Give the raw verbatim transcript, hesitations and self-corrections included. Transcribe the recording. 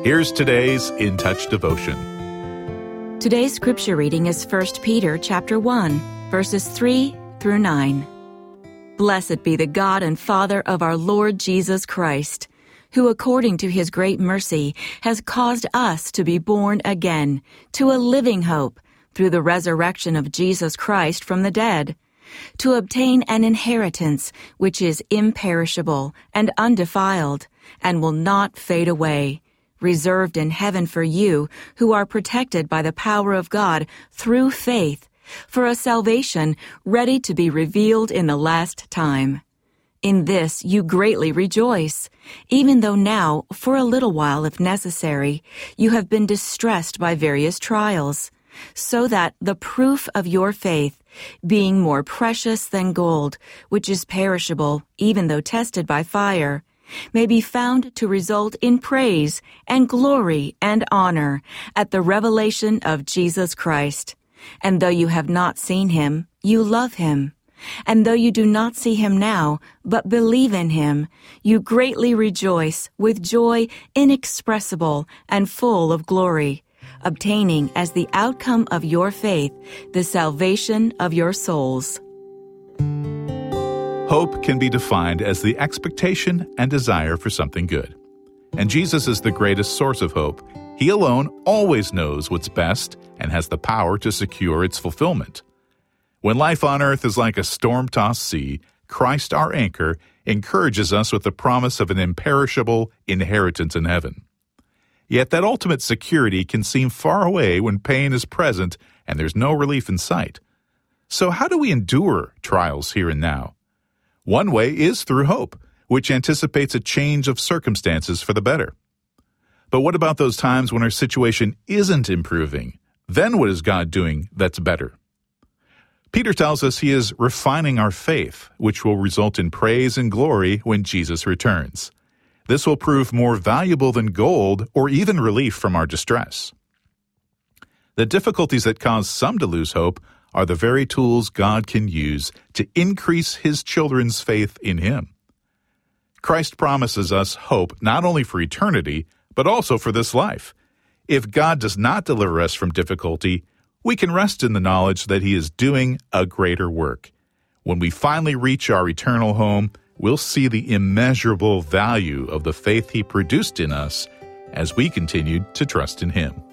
Here's today's In Touch devotion. Today's scripture reading is First Peter chapter one, verses three through nine. Blessed be the God and Father of our Lord Jesus Christ, who according to his great mercy has caused us to be born again to a living hope through the resurrection of Jesus Christ from the dead, to obtain an inheritance which is imperishable and undefiled and will not fade away, reserved in heaven for you who are protected by the power of God through faith, for a salvation ready to be revealed in the last time. In this you greatly rejoice, even though now, for a little while if necessary, you have been distressed by various trials, so that the proof of your faith, being more precious than gold, which is perishable even though tested by fire, may be found to result in praise and glory and honor at the revelation of Jesus Christ. And though you have not seen him, you love him. And though you do not see him now, but believe in him, you greatly rejoice with joy inexpressible and full of glory, obtaining as the outcome of your faith the salvation of your souls. Hope can be defined as the expectation and desire for something good. And Jesus is the greatest source of hope. He alone always knows what's best and has the power to secure its fulfillment. When life on earth is like a storm-tossed sea, Christ, our anchor, encourages us with the promise of an imperishable inheritance in heaven. Yet that ultimate security can seem far away when pain is present and there's no relief in sight. So how do we endure trials here and now? One way is through hope, which anticipates a change of circumstances for the better. But what about those times when our situation isn't improving? Then what is God doing that's better? Peter tells us he is refining our faith, which will result in praise and glory when Jesus returns. This will prove more valuable than gold or even relief from our distress. The difficulties that cause some to lose hope are the very tools God can use to increase his children's faith in him. Christ promises us hope not only for eternity, but also for this life. If God does not deliver us from difficulty, we can rest in the knowledge that he is doing a greater work. When we finally reach our eternal home, we'll see the immeasurable value of the faith he produced in us as we continued to trust in him.